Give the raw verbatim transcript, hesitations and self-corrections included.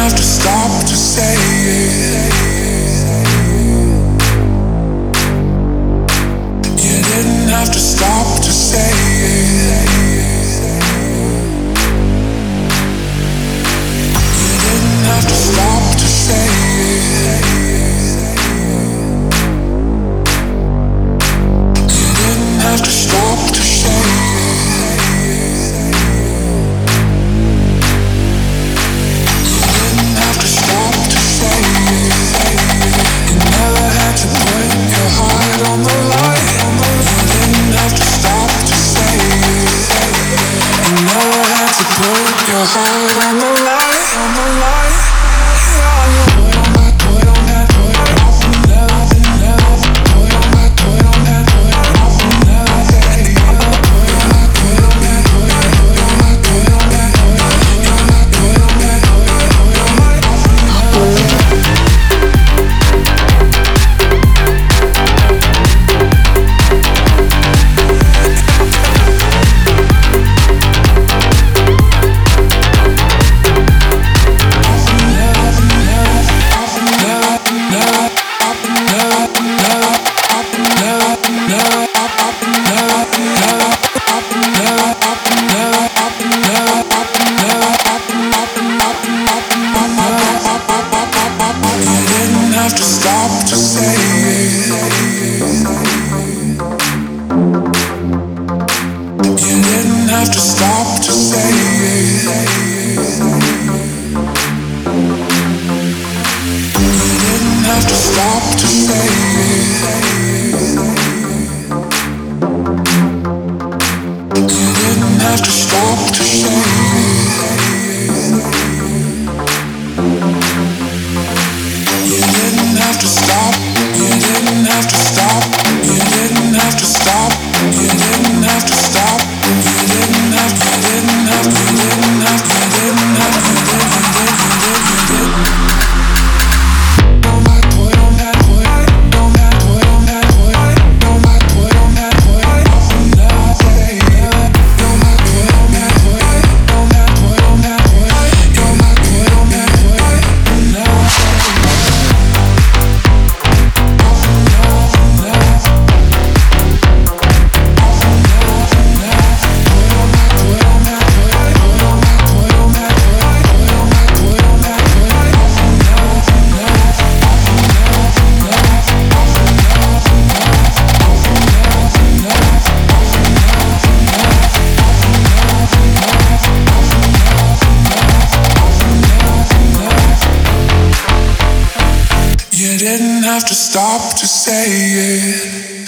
have to stop to say it. You didn't have to stop to say it. You didn't have to stop to say it. You didn't have to stop to say it. You didn't have to stop to say it. You never had to put your heart on the line. You didn't have to stop to say it. You never had to put your heart on the line, on the line. Yeah, you put on that, put on that, put it off and never, never. Put on that, put on that, put it off and never, never. Put on that, put on that, put it, put on that, put on that, put it, put on that, put on that, put it, put on that, off and never. You didn't have to stop to say it.